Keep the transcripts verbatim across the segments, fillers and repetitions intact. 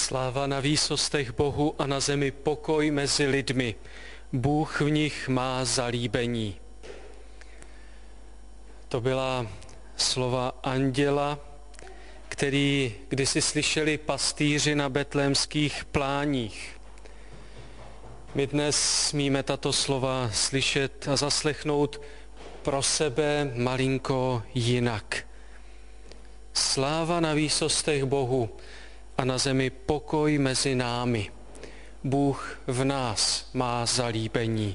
Sláva na výsostech Bohu a na zemi pokoj mezi lidmi. Bůh v nich má zalíbení. To byla slova anděla, který kdysi slyšeli pastýři na betlémských pláních. My dnes smíme tato slova slyšet a zaslechnout pro sebe malinko jinak. Sláva na výsostech Bohu a na zemi pokoj mezi námi. Bůh v nás má zalíbení.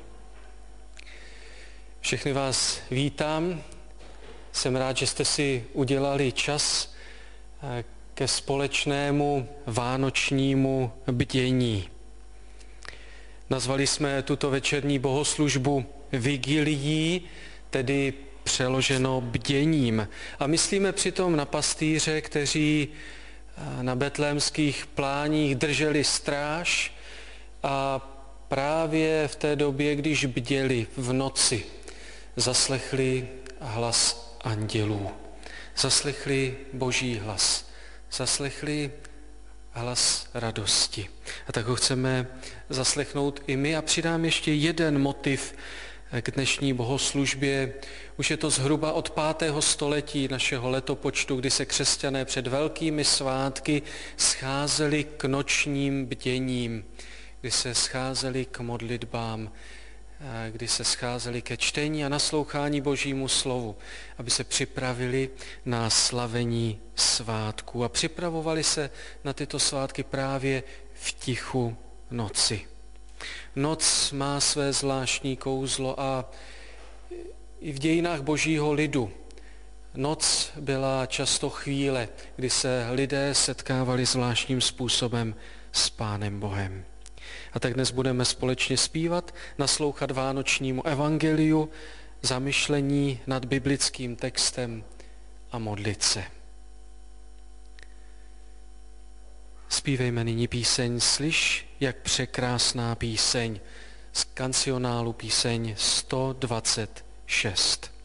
Všechny vás vítám. Jsem rád, že jste si udělali čas ke společnému vánočnímu bdění. Nazvali jsme tuto večerní bohoslužbu vigilií, tedy přeloženo bděním. A myslíme přitom na pastýře, kteří na betlémských pláních drželi stráž a právě v té době, když bděli v noci, zaslechli hlas andělů. Zaslechli Boží hlas. Zaslechli hlas radosti. A tak ho chceme zaslechnout i my. A přidám ještě jeden motiv k dnešní bohoslužbě. Už je to zhruba od pátého století našeho letopočtu, kdy se křesťané před velkými svátky scházeli k nočním bděním, kdy se scházeli k modlitbám, kdy se scházeli ke čtení a naslouchání Božímu slovu, aby se připravili na slavení svátků a připravovali se na tyto svátky právě v tichu noci. Noc má své zvláštní kouzlo a i v dějinách Božího lidu noc byla často chvíle, kdy se lidé setkávali zvláštním způsobem s Pánem Bohem. A tak dnes budeme společně zpívat, naslouchat vánočnímu evangeliu, zamyšlení nad biblickým textem a modlit se. Zpívejme nyní píseň Slyš, jak překrásná píseň z kancionálu píseň sto dvacet šest.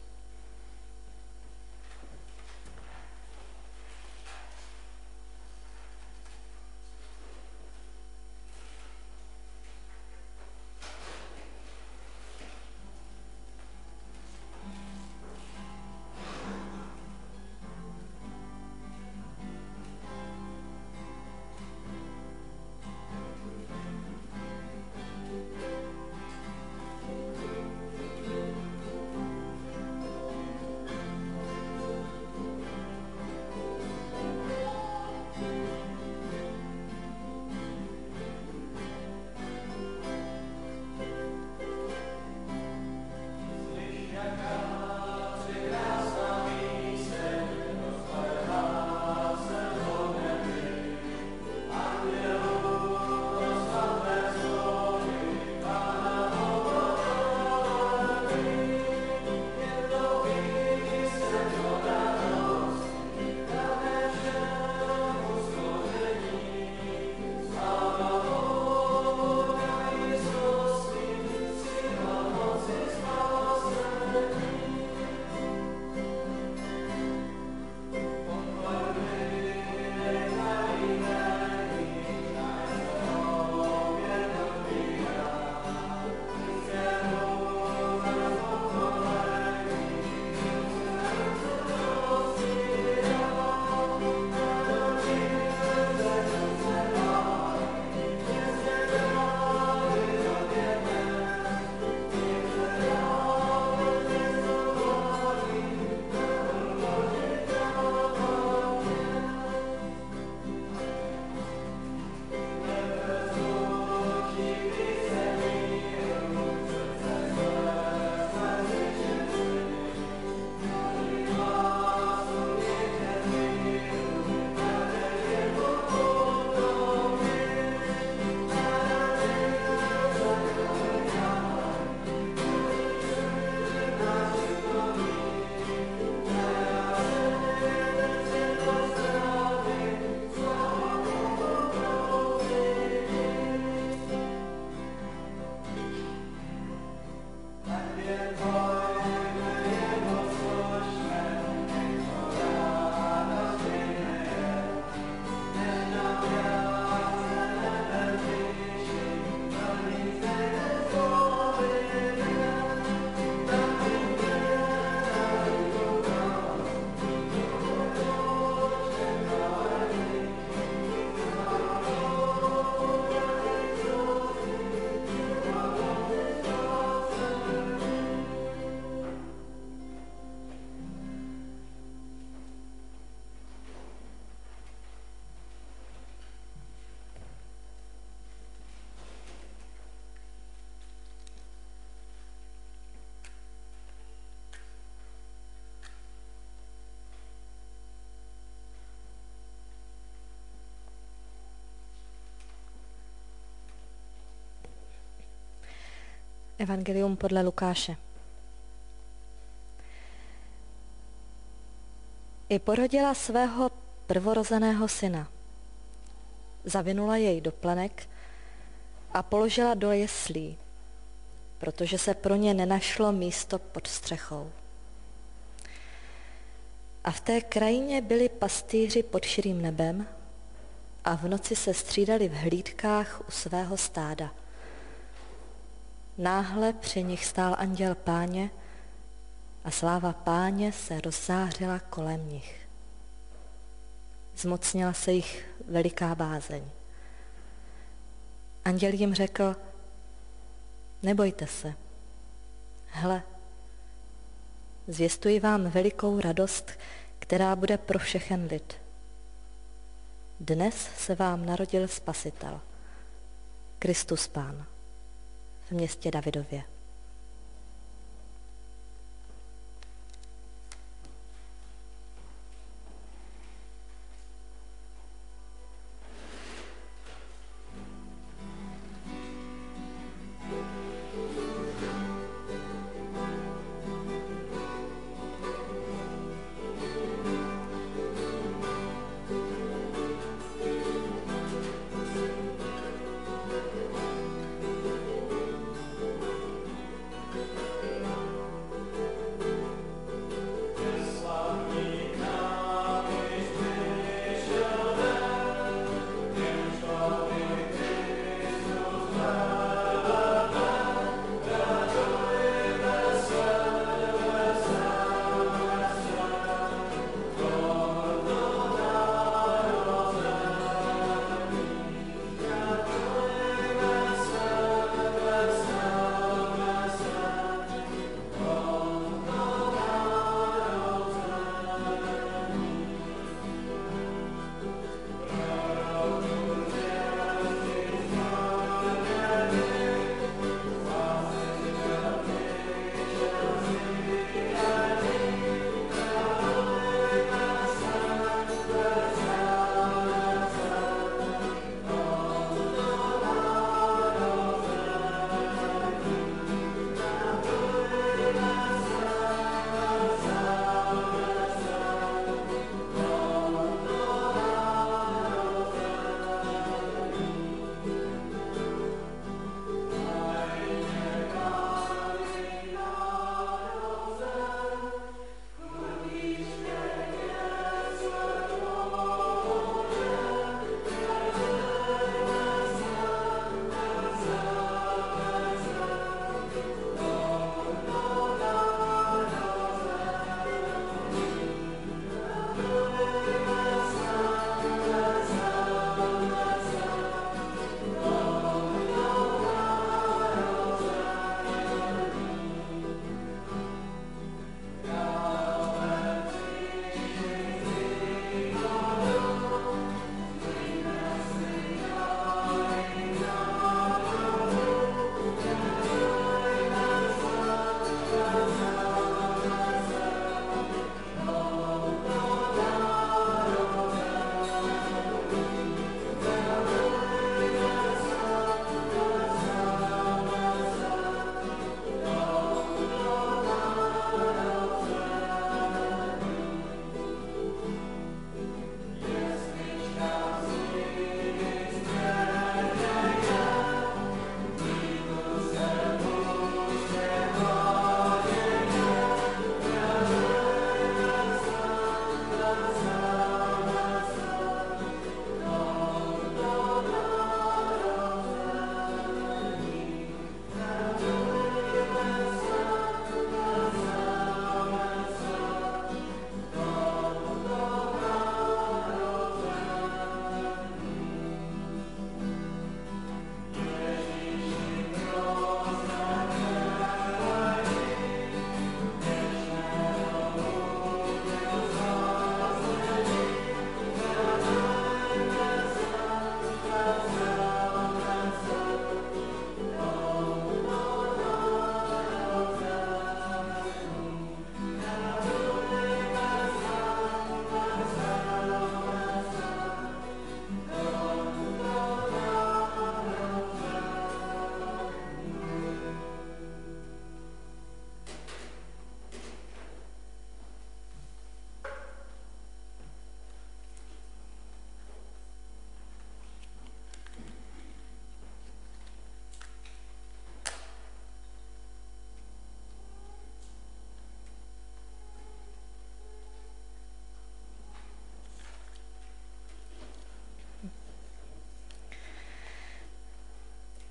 Evangelium podle Lukáše. I porodila svého prvorozeného syna. Zavinula jej do plenek a položila do jeslí, protože se pro ně nenašlo místo pod střechou. A v té krajině byli pastýři pod širým nebem a v noci se střídali v hlídkách u svého stáda. Náhle při nich stál anděl Páně a sláva Páně se rozzářila kolem nich. Zmocnila se jich veliká bázeň. Anděl jim řekl: nebojte se, hle, zvěstuji vám velikou radost, která bude pro všechen lid. Dnes se vám narodil Spasitel, Kristus Pán, v městě Davidově.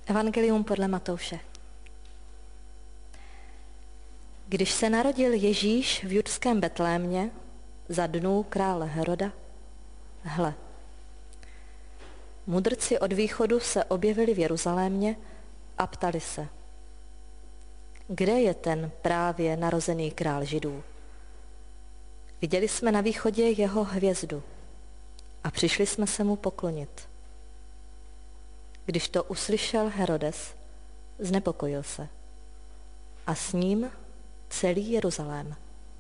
Evangelium podle Matouše. Když se narodil Ježíš v judském Betlémě za dnů krále Heroda, hle, mudrci od východu se objevili v Jeruzalémě a ptali se, kde je ten právě narozený král Židů? Viděli jsme na východě jeho hvězdu a přišli jsme se mu poklonit. Když to uslyšel Herodes, znepokojil se a s ním celý Jeruzalém.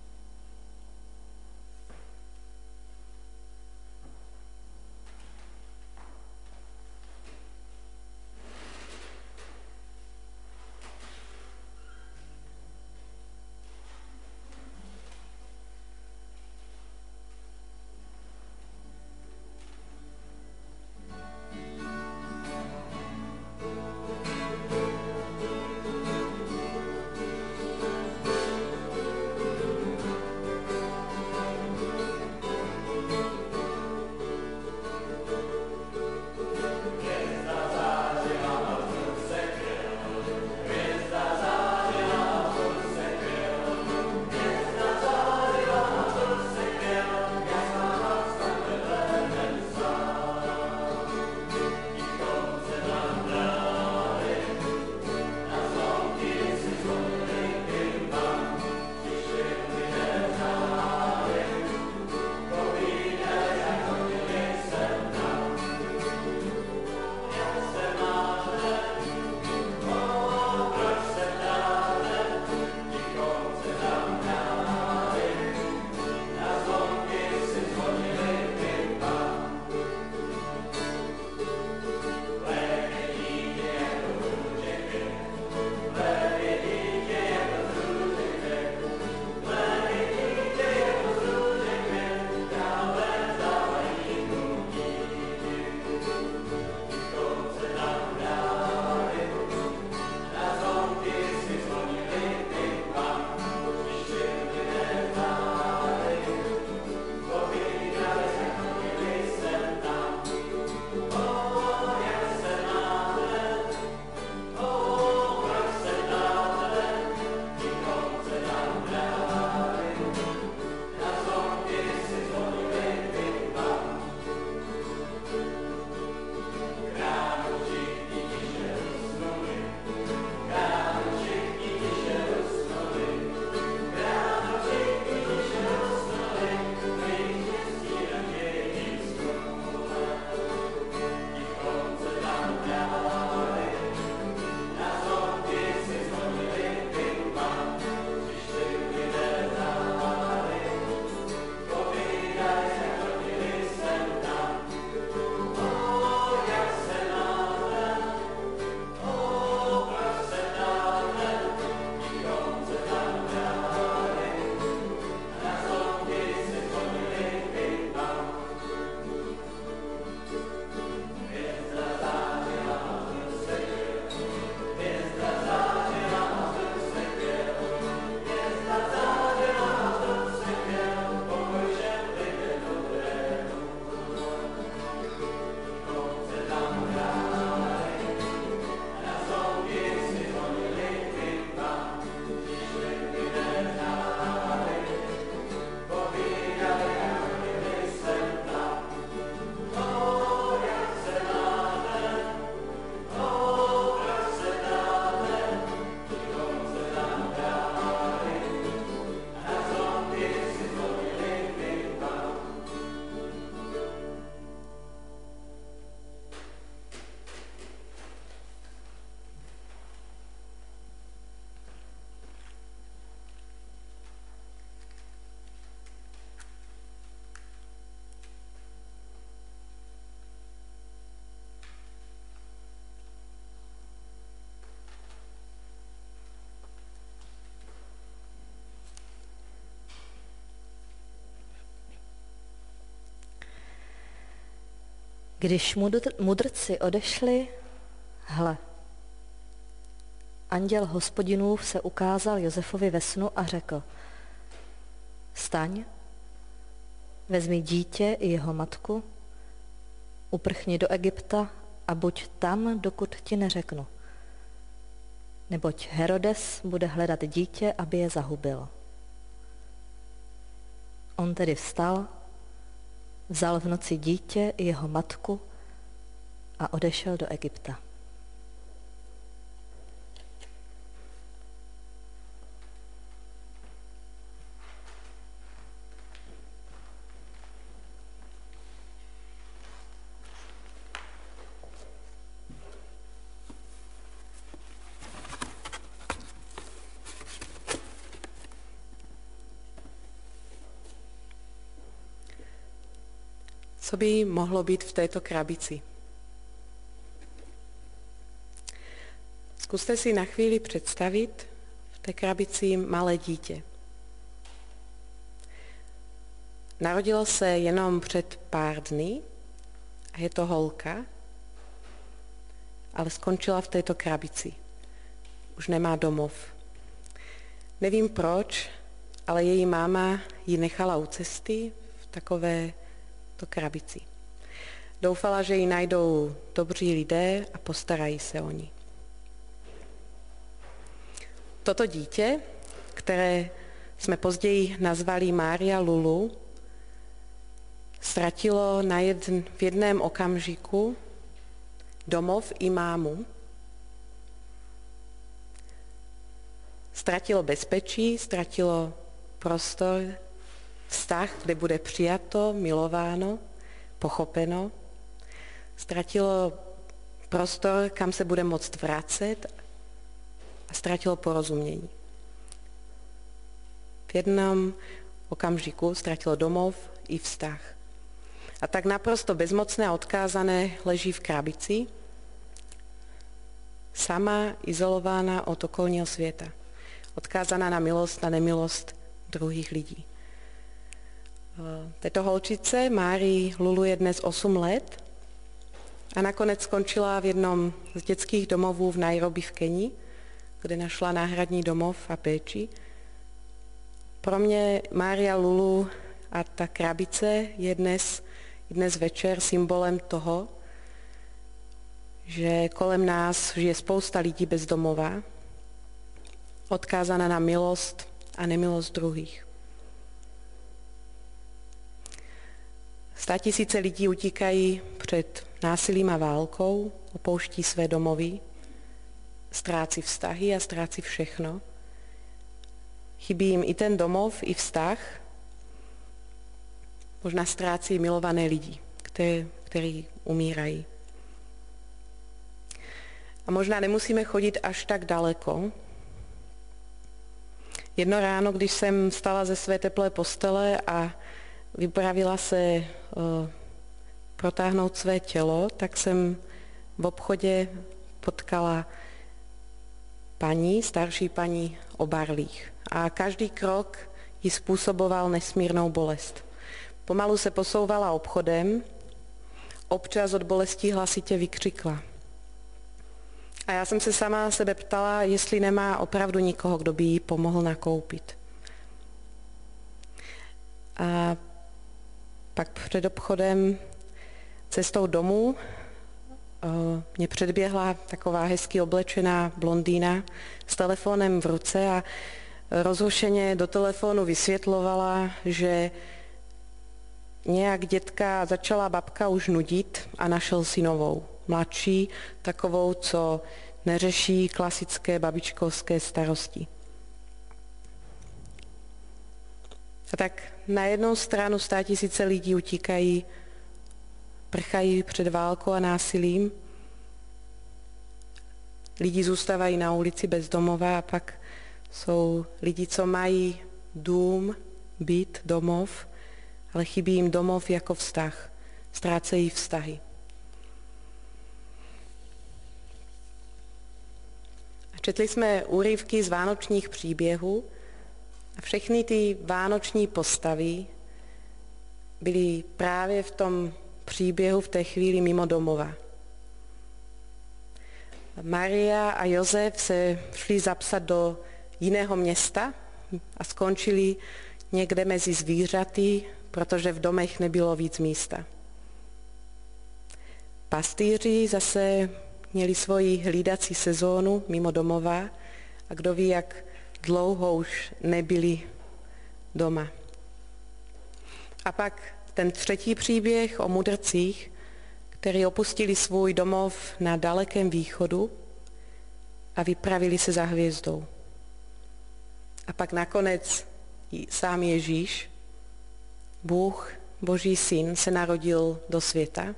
Když mudrci odešli, hle, anděl Hospodinův se ukázal Josefovi ve snu a řekl, vstaň, vezmi dítě i jeho matku, uprchni do Egypta a buď tam, dokud ti neřeknu, neboť Herodes bude hledat dítě, aby je zahubil. On tedy vstal, vzal v noci dítě i jeho matku a odešel do Egypta. Co by mohlo být v této krabici? Zkuste si na chvíli představit v té krabici malé dítě. Narodilo se jenom před pár dny a je to holka, ale skončila v této krabici. Už nemá domov. Nevím proč, ale její máma ji nechala u cesty v takové to krabici. Doufala, že ji najdou dobří lidé a postarají se o ní. Toto dítě, které jsme později nazvali Mária Lulu, ztratilo na jedn, v jednom okamžiku domov i mámu. Ztratilo bezpečí, ztratilo prostor, vztah, kde bude přijato, milováno, pochopeno. Ztratilo prostor, kam se bude moct vracet a ztratilo porozumění. V jednom okamžiku ztratilo domov i vztah. A tak naprosto bezmocné a odkázané leží v krabici, sama izolována od okolního světa, odkázaná na milost a nemilost druhých lidí. Této holčice Márii Lulu je dnes osm let a nakonec skončila v jednom z dětských domovů v Nairobi v Keni, kde našla náhradní domov a péči. Pro mě Mária Lulu a ta krabice je dnes, dnes večer symbolem toho, že kolem nás žije spousta lidí bez domova, odkázaná na milost a nemilost druhých. Statisíce lidí utíkají před násilím a válkou, opouští své domovy, ztrácí vztahy a ztrácí všechno. Chybí jim i ten domov, i vztah. Možná ztrácí milované lidi, který, který umírají. A možná nemusíme chodit až tak daleko. Jedno ráno, když jsem vstala ze své teplé postele a vypravila se uh, protáhnout své tělo, tak jsem v obchodě potkala paní, starší paní obarlých. A každý krok jí způsoboval nesmírnou bolest. Pomalu se posouvala obchodem, občas od bolesti hlasitě vykřikla. A já jsem se sama sebe ptala, jestli nemá opravdu nikoho, kdo by jí pomohl nakoupit. A pak před obchodem cestou domů mě předběhla taková hezky oblečená blondýna s telefonem v ruce a rozhošeně do telefonu vysvětlovala, že nějak dětka začala babka už nudit a našel si novou, mladší, takovou, co neřeší klasické babičkovské starosti. A tak na jednu stranu statisíce lidí utíkají, prchají před válkou a násilím. Lidi zůstávají na ulici bez domova a pak jsou lidi, co mají dům, byt, domov, ale chybí jim domov jako vztah. Ztrácejí vztahy. A četli jsme úryvky z vánočních příběhů a všechny ty vánoční postavy byly právě v tom příběhu v té chvíli mimo domova. Maria a Josef se šli zapsat do jiného města a skončili někde mezi zvířaty, protože v domech nebylo víc místa. Pastýři zase měli svoji hlídací sezónu mimo domova a kdo ví, jak dlouho už nebyli doma. A pak ten třetí příběh o mudrcích, kteří opustili svůj domov na dalekém východu a vypravili se za hvězdou. A pak nakonec sám Ježíš, Bůh, Boží syn, se narodil do světa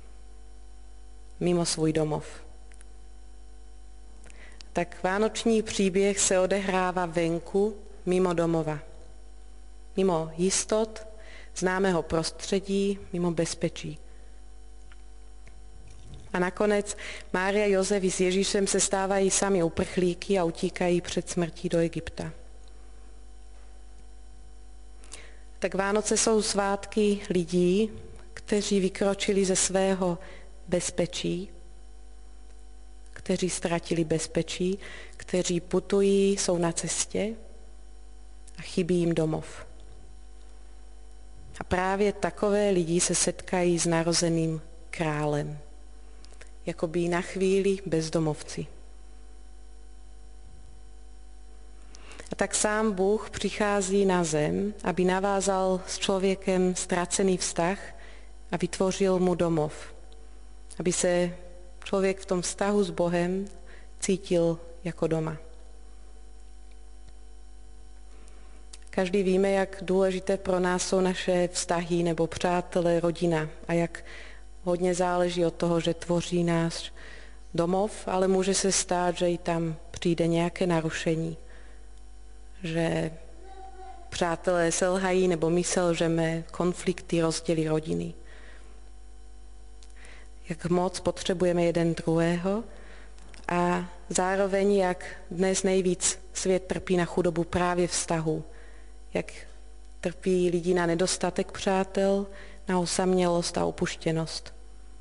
mimo svůj domov. Tak vánoční příběh se odehrává venku, mimo domova. Mimo jistot, známého prostředí, mimo bezpečí. A nakonec Mária, Josef s Ježíšem se stávají sami uprchlíky a utíkají před smrtí do Egypta. Tak Vánoce jsou svátky lidí, kteří vykročili ze svého bezpečí, kteří ztratili bezpečí, kteří putují, jsou na cestě a chybí jim domov. A právě takové lidi se setkají s narozeným králem, jakoby na chvíli bezdomovci. A tak sám Bůh přichází na zem, aby navázal s člověkem ztracený vztah a vytvořil mu domov. Aby se člověk v tom vztahu s Bohem cítil jako doma. Každý víme, jak důležité pro nás jsou naše vztahy nebo přátelé, rodina a jak hodně záleží od toho, že tvoří náš domov, ale může se stát, že i tam přijde nějaké narušení. Že přátelé selhají nebo my selžeme, konflikty, rozděly rodiny. Jak moc potřebujeme jeden druhého a zároveň jak dnes nejvíc svět trpí na chudobu právě vztahu. Jak trpí lidi na nedostatek přátel, na osamělost a opuštěnost.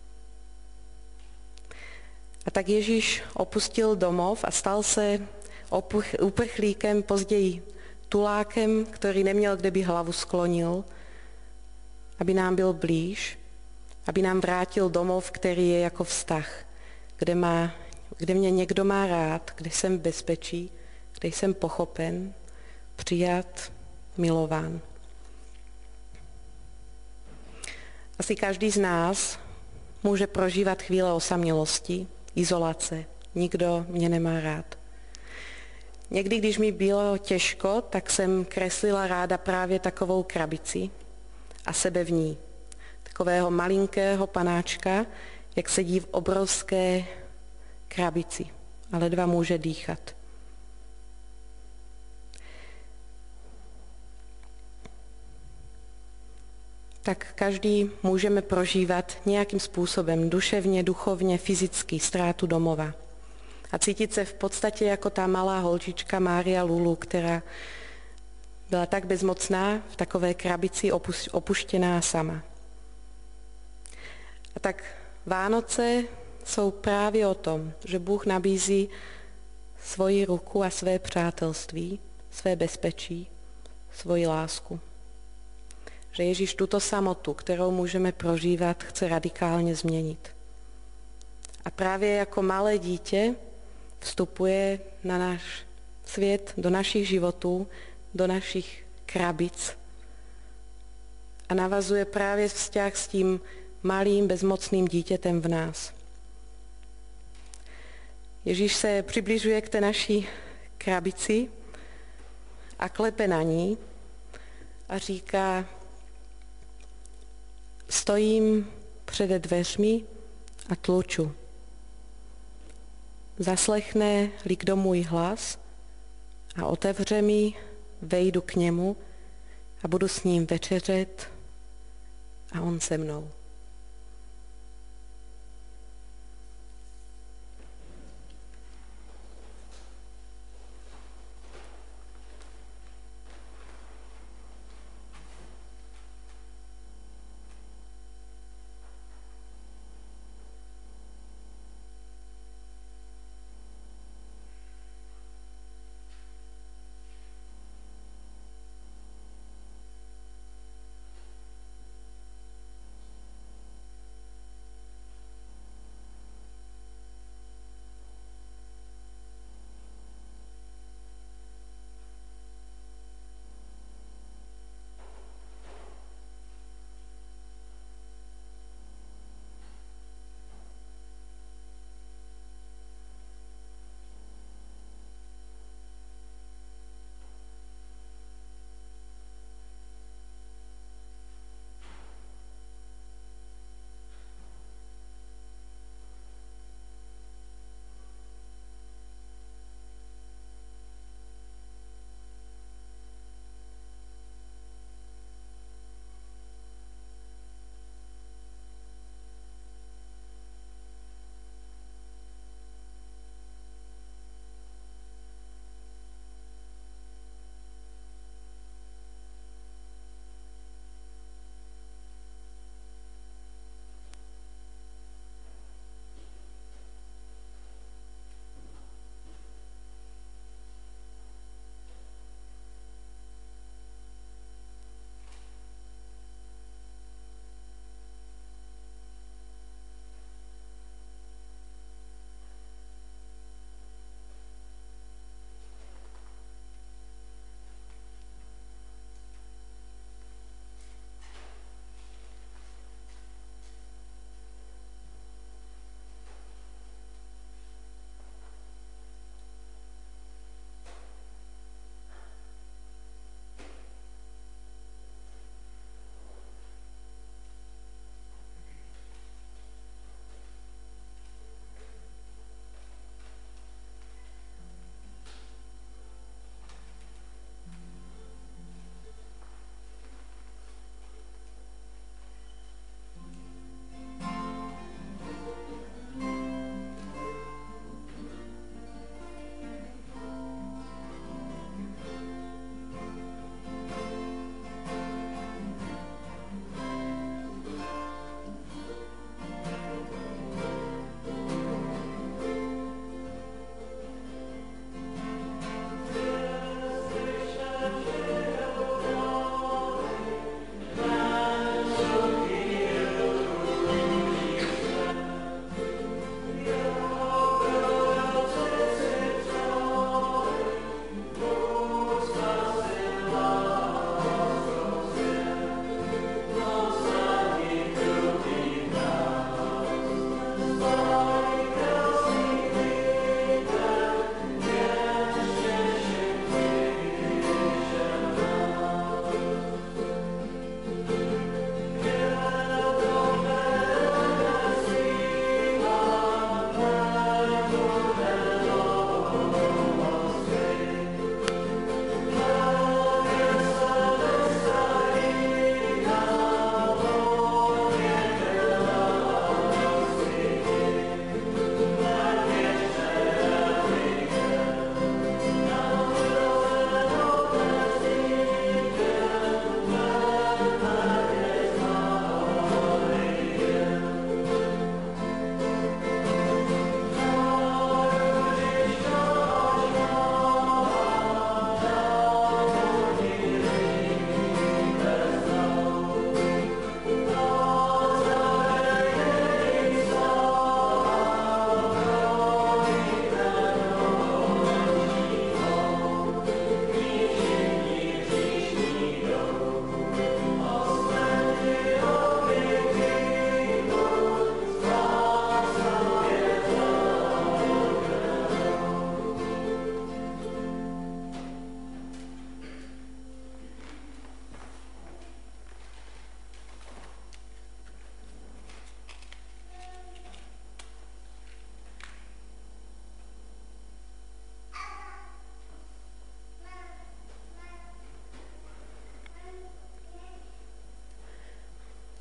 A tak Ježíš opustil domov a stal se uprchlíkem, později tulákem, který neměl, kde by hlavu sklonil, aby nám byl blíž, aby nám vrátil domov, který je jako vztah, kde, má, kde mě někdo má rád, kde jsem v bezpečí, kde jsem pochopen, přijat, milován. Asi každý z nás může prožívat chvíle osamělosti, izolace. Nikdo mě nemá rád. Někdy, když mi bylo těžko, tak jsem kreslila ráda právě takovou krabici a sebe v ní. Takového malinkého panáčka, jak sedí v obrovské krabici a ledva může dýchat. Tak každý můžeme prožívat nějakým způsobem duševně, duchovně, fyzicky ztrátu domova. A cítit se v podstatě jako ta malá holčička Mária Lulu, která byla tak bezmocná v takové krabici opuštěná sama. A tak Vánoce jsou právě o tom, že Bůh nabízí svoji ruku a své přátelství, své bezpečí, svoji lásku. Že Ježíš tuto samotu, kterou můžeme prožívat, chce radikálně změnit. A právě jako malé dítě vstupuje na náš svět, do našich životů, do našich krabic a navazuje právě vztah s tím malým bezmocným dítětem v nás. Ježíš se přibližuje k té naší krabici a klepe na ní a říká: stojím před dveřmi a tluču. Zaslechne-li kdo můj hlas a otevře mi, vejdu k němu a budu s ním večeřet a on se mnou.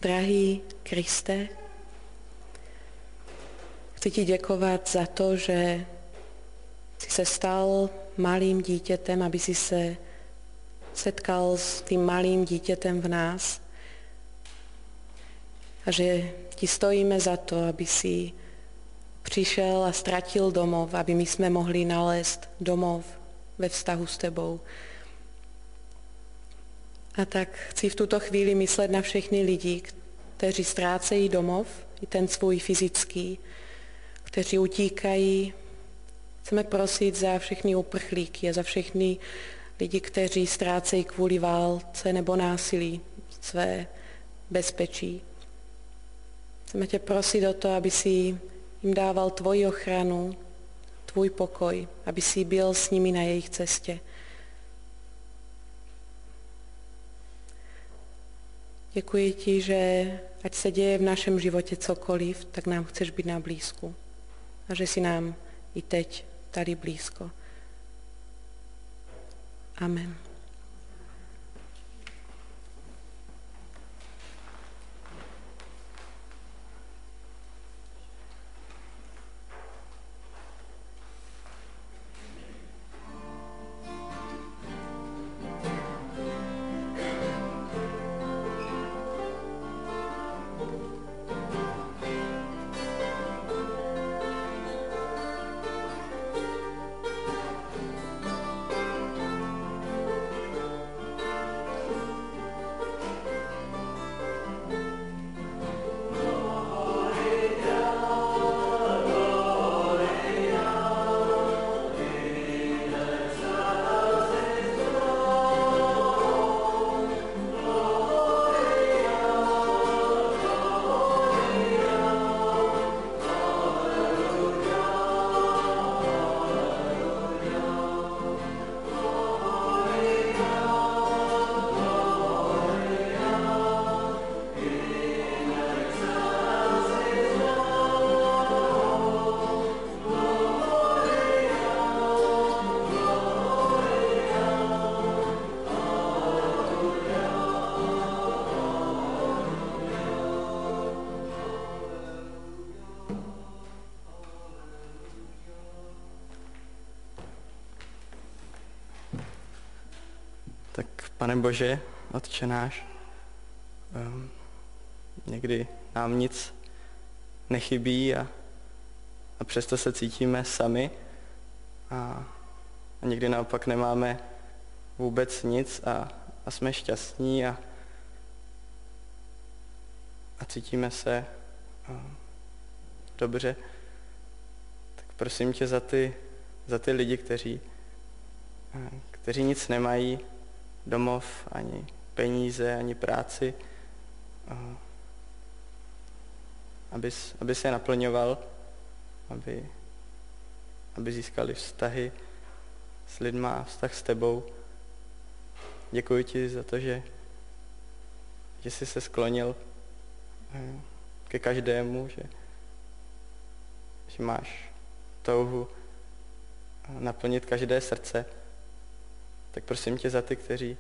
Drahý Kriste, chci ti děkovat za to, že jsi se stal malým dítětem, aby si se setkal s tím malým dítětem v nás a že ti stojíme za to, aby si přišel a ztratil domov, aby my jsme mohli nalézt domov ve vztahu s tebou. A tak chci v tuto chvíli myslet na všechny lidi, kteří ztrácejí domov, i ten svůj fyzický, kteří utíkají. Chceme prosit za všechny uprchlíky a za všechny lidi, kteří ztrácejí kvůli válce nebo násilí své bezpečí. Chceme tě prosit o to, aby si jim dával tvoji ochranu, tvůj pokoj, aby si byl s nimi na jejich cestě. Děkuji ti, že ať se děje v našem životě cokoliv, tak nám chceš být na blízku. A že si nám i teď tady blízko. Amen. Pane Bože, Otče náš, um, někdy nám nic nechybí a, a přesto se cítíme sami a, a někdy naopak nemáme vůbec nic a, a jsme šťastní a, a cítíme se um, dobře. Tak prosím tě za ty, za ty lidi, kteří, um, kteří nic nemají, domov, ani peníze, ani práci, abys, aby se naplňoval, aby, aby získali vztahy s lidma, vztah s tebou. Děkuji ti za to, že, že jsi se sklonil ke každému, že, že máš touhu naplnit každé srdce. Tak prosím tě za ty, kteří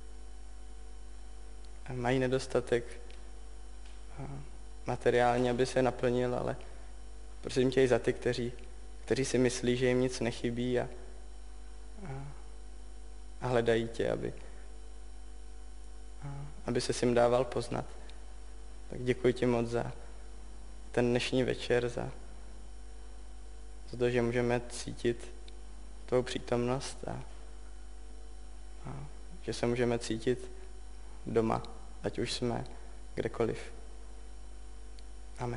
mají nedostatek materiálně, aby se naplnil, ale prosím tě i za ty, kteří, kteří si myslí, že jim nic nechybí a, a, a hledají tě, aby, a, aby se jim dával poznat. Tak děkuji ti moc za ten dnešní večer, za, za to, že můžeme cítit tvou přítomnost a A že se můžeme cítit doma, ať už jsme kdekoliv. Amen.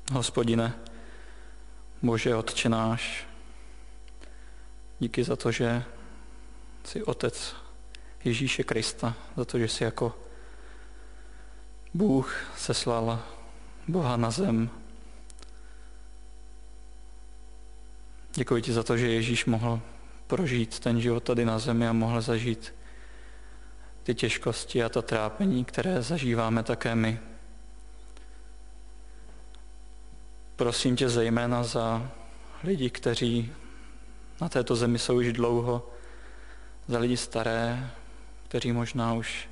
Hospodine, Bože Otče náš, díky za to, že jsi Otec Ježíše Krista, za to, že jsi jako Bůh seslal Boha na zem. Děkuji ti za to, že Ježíš mohl prožít ten život tady na zemi a mohl zažít ty těžkosti a ta trápení, které zažíváme také my. Prosím tě zejména za lidi, kteří na této zemi jsou už dlouho, za lidi staré, kteří možná už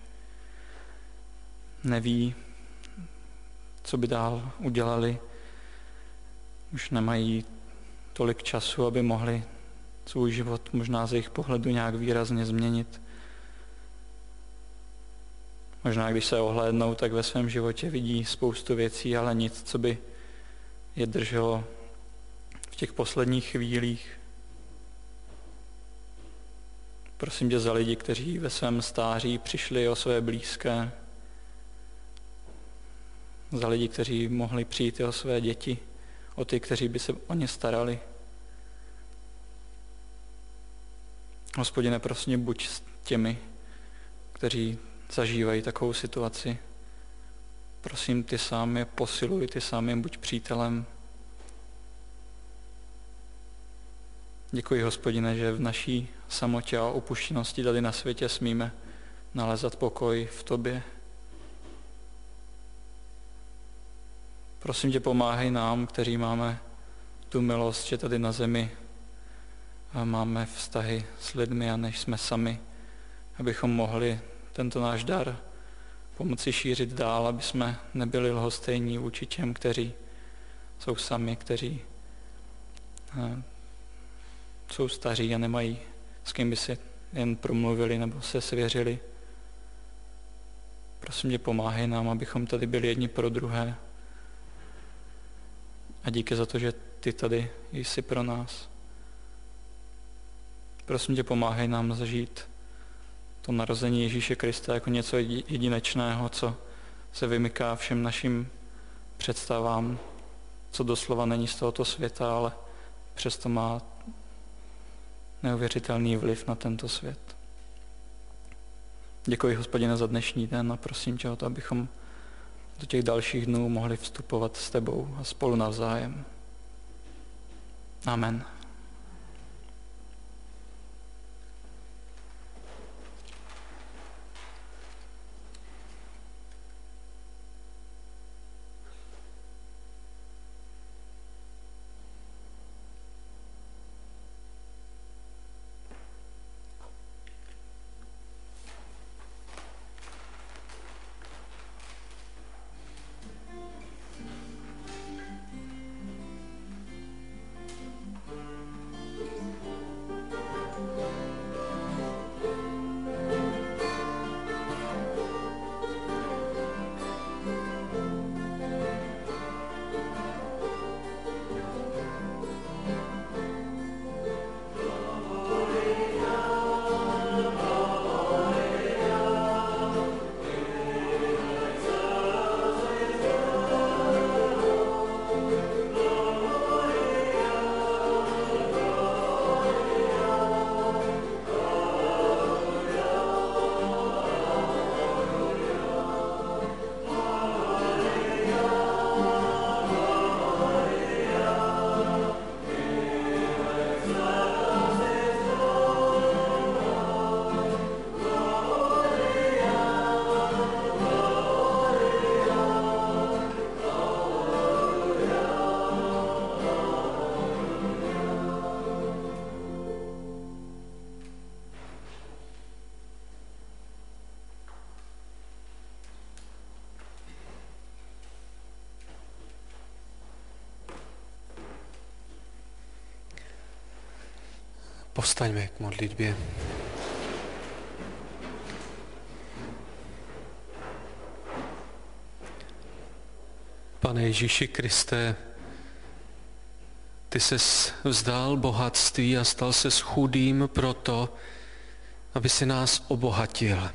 neví, co by dál udělali. Už nemají tolik času, aby mohli svůj život možná z jejich pohledu nějak výrazně změnit. Možná, když se ohlédnou, tak ve svém životě vidí spoustu věcí, ale nic, co by je drželo v těch posledních chvílích. Prosím tě za lidi, kteří ve svém stáří přišli o své blízké, za lidi, kteří mohli přijít o své děti, o ty, kteří by se o ně starali. Hospodine, prosím, buď s těmi, kteří zažívají takovou situaci. Prosím, ty sám je posiluj, ty sám je buď přítelem. Děkuji, Hospodine, že v naší samotě a opuštěnosti tady na světě smíme nalezat pokoj v tobě. Prosím tě, pomáhej nám, kteří máme tu milost, že tady na zemi máme vztahy s lidmi a než jsme sami, abychom mohli tento náš dar pomoci šířit dál, aby jsme nebyli lhostejní vůči těm, kteří jsou sami, kteří jsou staří a nemají s kým by si jen promluvili nebo se svěřili. Prosím tě, pomáhej nám, abychom tady byli jedni pro druhé. A díky za to, že ty tady jsi pro nás. Prosím tě, pomáhej nám zažít to narození Ježíše Krista jako něco jedinečného, co se vymyká všem našim představám, co doslova není z tohoto světa, ale přesto má neuvěřitelný vliv na tento svět. Děkuji, Hospodine, za dnešní den a prosím tě o to, abychom do těch dalších dnů mohli vstupovat s tebou a spolu navzájem. Amen. Povstaňme k modlitbě. Pane Ježíši Kriste, ty ses vzdál bohatství a stal ses chudým proto, aby si nás obohatil.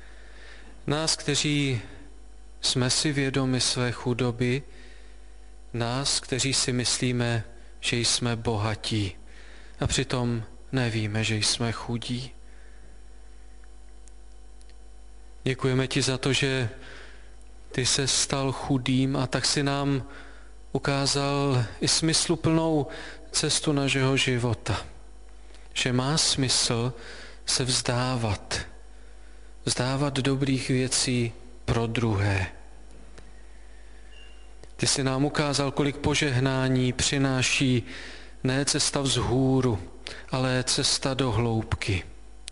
Nás, kteří jsme si vědomi své chudoby, nás, kteří si myslíme, že jsme bohatí a přitom nevíme, že jsme chudí. Děkujeme ti za to, že ty se stal chudým a tak si nám ukázal i smysluplnou cestu našeho života. Že má smysl se vzdávat. Vzdávat dobrých věcí pro druhé. Ty jsi nám ukázal, kolik požehnání přináší ne cesta vzhůru, ale cesta do hloubky.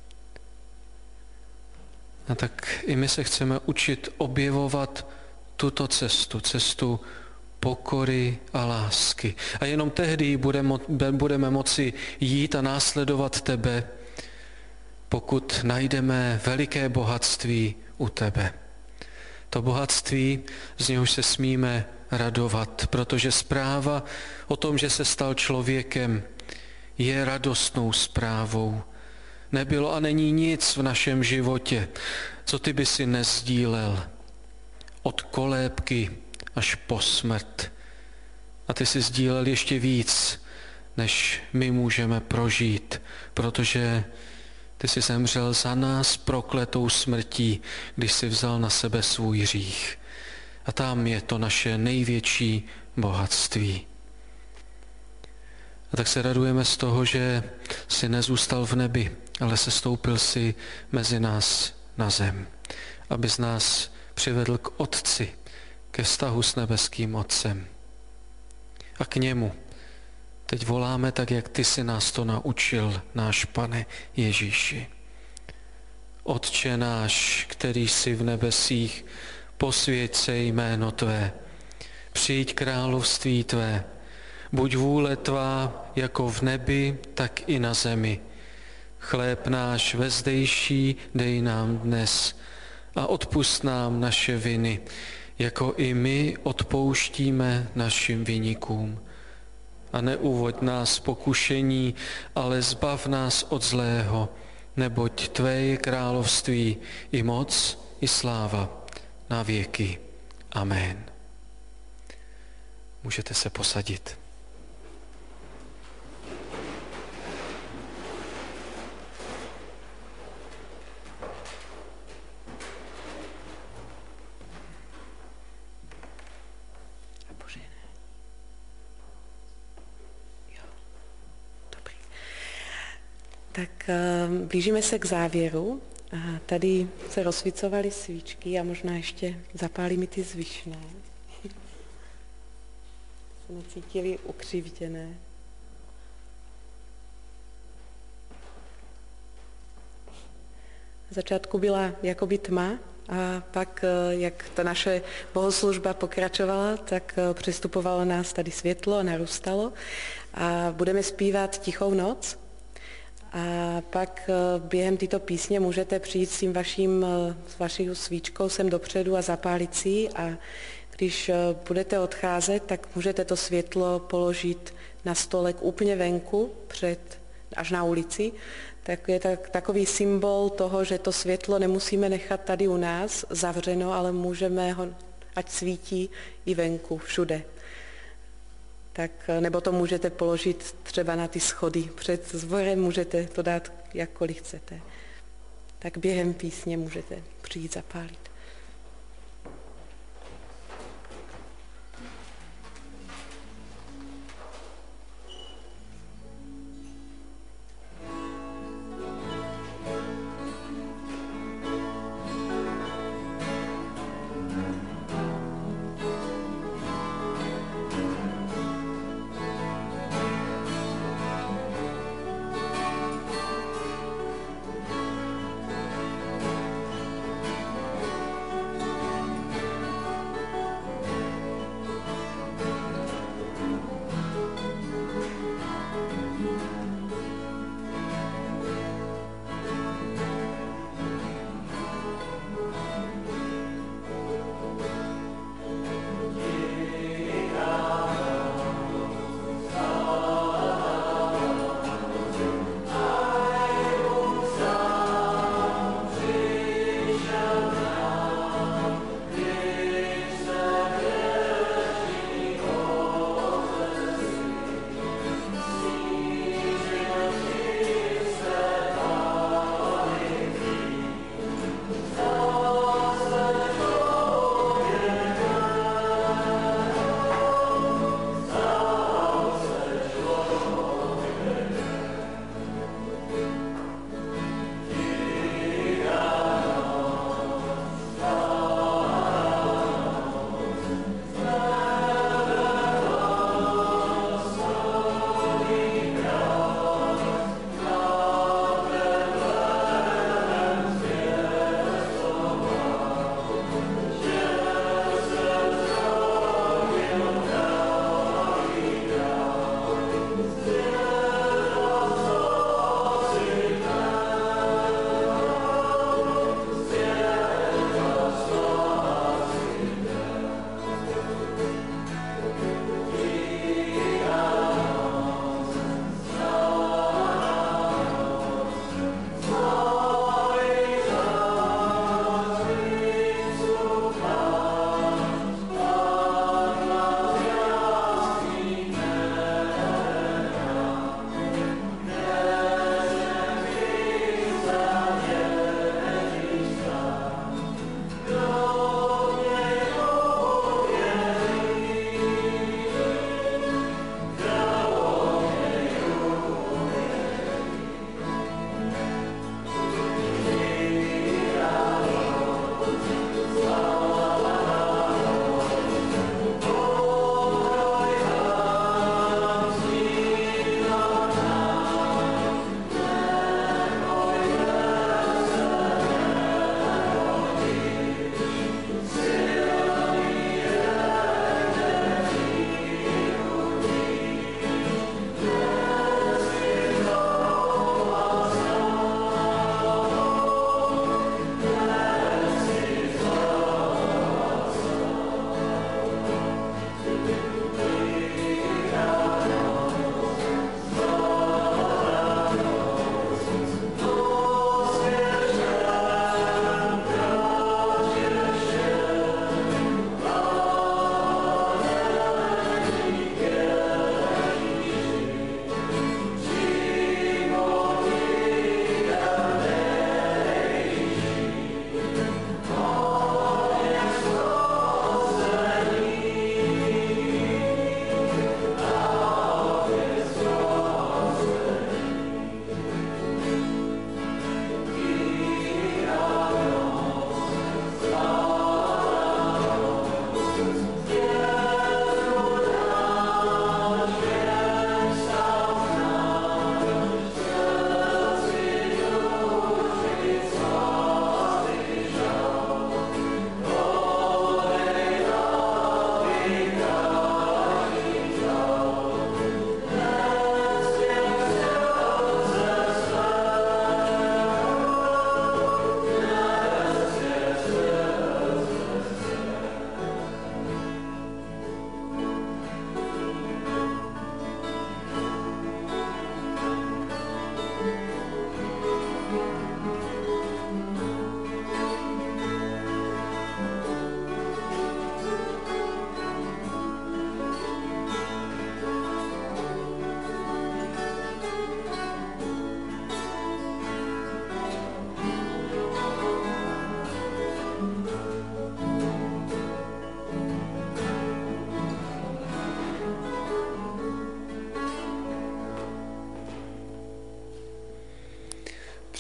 A tak i my se chceme učit objevovat tuto cestu, cestu pokory a lásky. A jenom tehdy budeme, budeme moci jít a následovat tebe, pokud najdeme veliké bohatství u tebe. To bohatství, z něhož se smíme radovat, protože zpráva o tom, že se stal člověkem, je radostnou zprávou. Nebylo a není nic v našem životě, co ty by si nezdílel. Od kolébky až po smrt. A ty si sdílel ještě víc, než my můžeme prožít, protože ty jsi zemřel za nás prokletou smrtí, když jsi vzal na sebe svůj hřích. A tam je to naše největší bohatství. A tak se radujeme z toho, že jsi nezůstal v nebi, ale se stoupil si mezi nás na zem, abys nás přivedl k Otci, ke vztahu s nebeským Otcem. A k němu teď voláme tak, jak ty jsi nás to naučil, náš Pane Ježíši. Otče náš, který jsi v nebesích, posvěť se jméno tvé, přijď království tvé, buď vůle tvá jako v nebi, tak i na zemi. Chléb náš vezdejší dej nám dnes a odpusť nám naše viny, jako i my odpouštíme našim viníkům. A neuvoď nás pokušení, ale zbav nás od zlého, neboť tvé je království i moc, i sláva na věky. Amen. Můžete se posadit. Tak blížíme se k závěru. A tady se rozsvícovaly svíčky a možná ještě zapálíme ty zvyšné. Se necítili ukřivděné. Na začátku byla jakoby tma a pak, jak ta naše bohoslužba pokračovala, tak přistupovalo nás tady světlo a narůstalo. A budeme zpívat Tichou noc. A pak během této písně můžete přijít s tím vaším, s vaší svíčkou sem dopředu a zapálit si a když budete odcházet, tak můžete to světlo položit na stolek úplně venku, před, až na ulici. Tak je tak, takový symbol toho, že to světlo nemusíme nechat tady u nás zavřeno, ale můžeme ho, ať svítí i venku, všude. Tak, nebo to můžete položit třeba na ty schody před zborem, můžete to dát jakkoliv chcete. Tak během písně můžete přijít zapálit.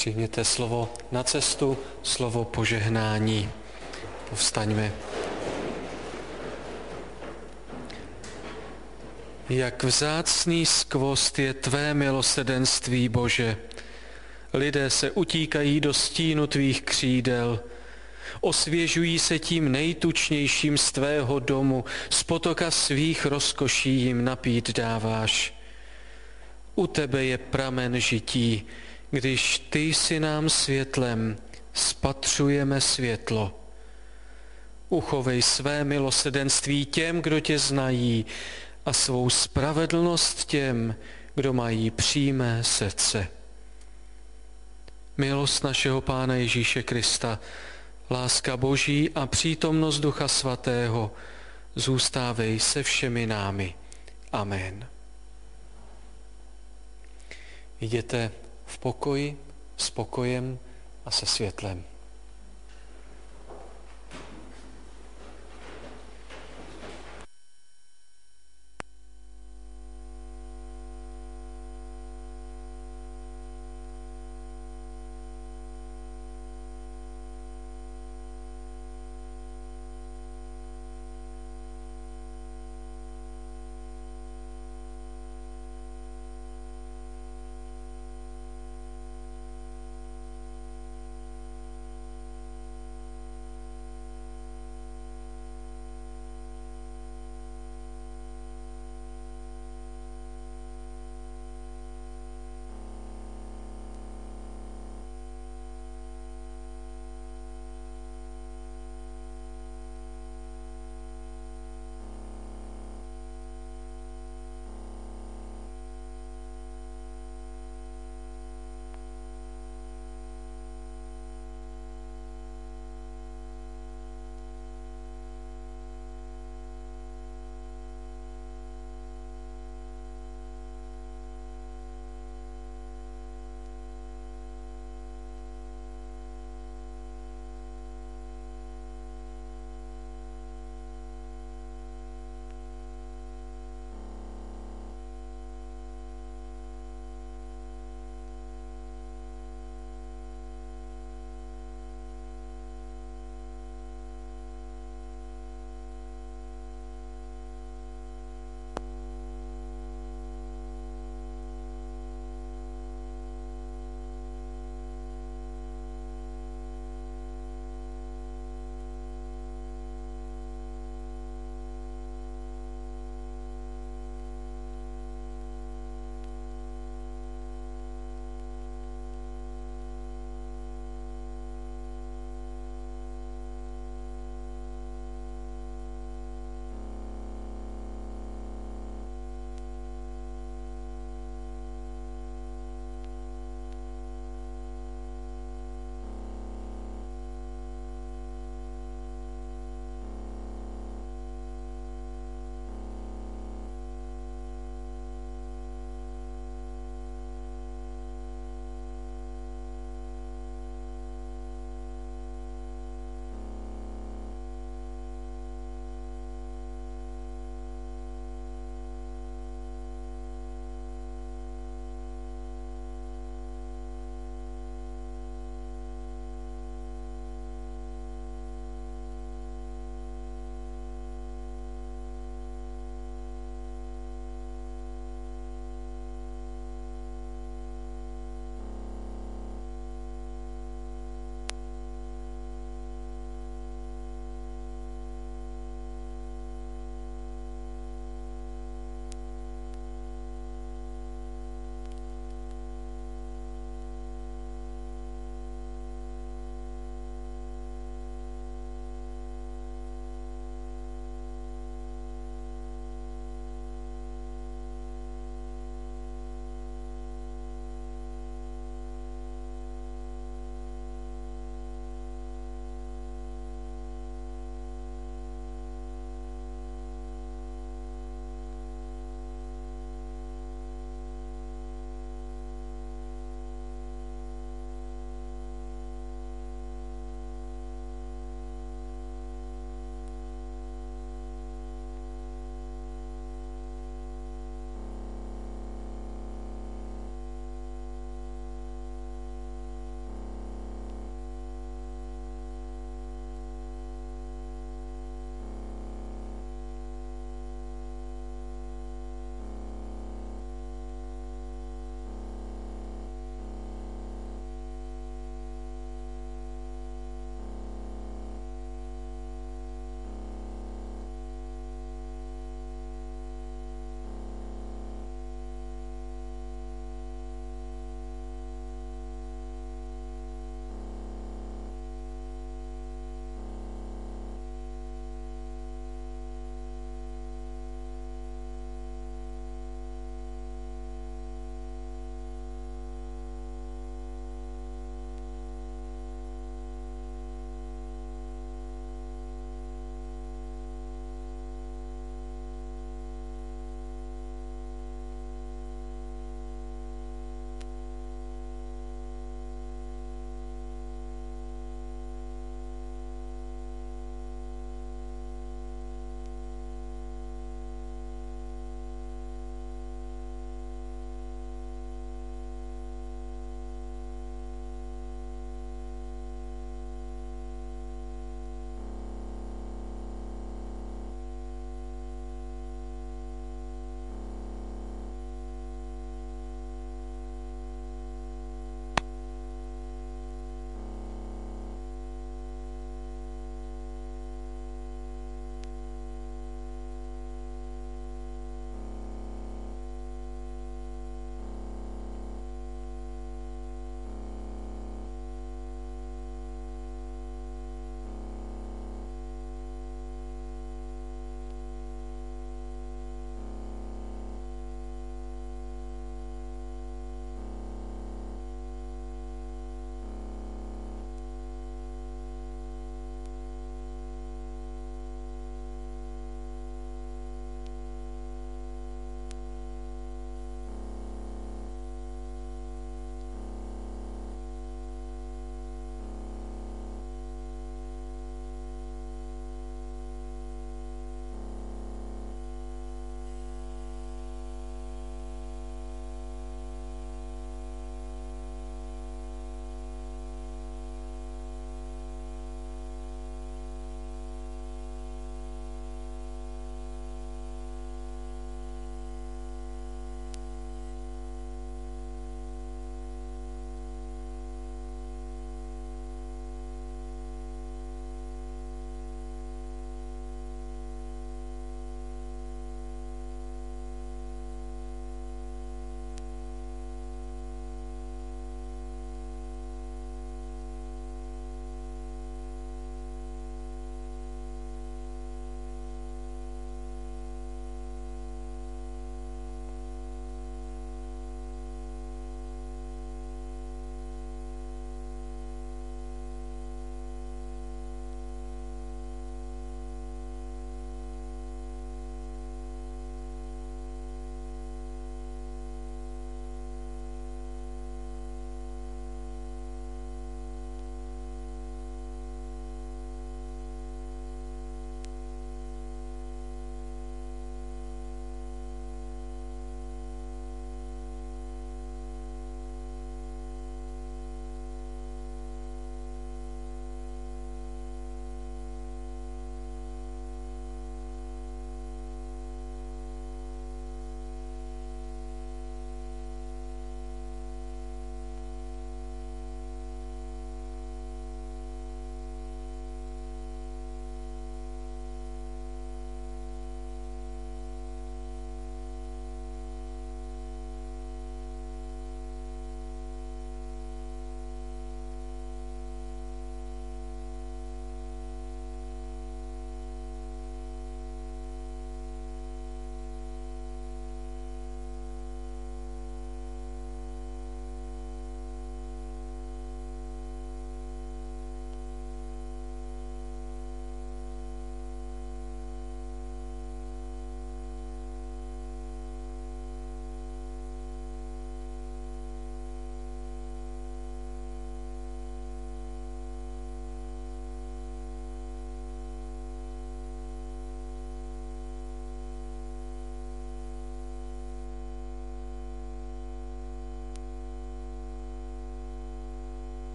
Přijměte slovo na cestu, slovo požehnání. Povstaňme. Jak vzácný skvost je tvé milosrdenství, Bože. Lidé se utíkají do stínu tvých křídel. Osvěžují se tím nejtučnějším z tvého domu, z potoka svých rozkoší jim napít dáváš. U tebe je pramen žití, když ty jsi nám světlem, spatřujeme světlo. Uchovej své milosrdenství těm, kdo tě znají, a svou spravedlnost těm, kdo mají přímé srdce. Milost našeho Pána Ježíše Krista, láska Boží a přítomnost Ducha Svatého zůstávej se všemi námi. Amen. Jděte v pokoji, s pokojem a se světlem.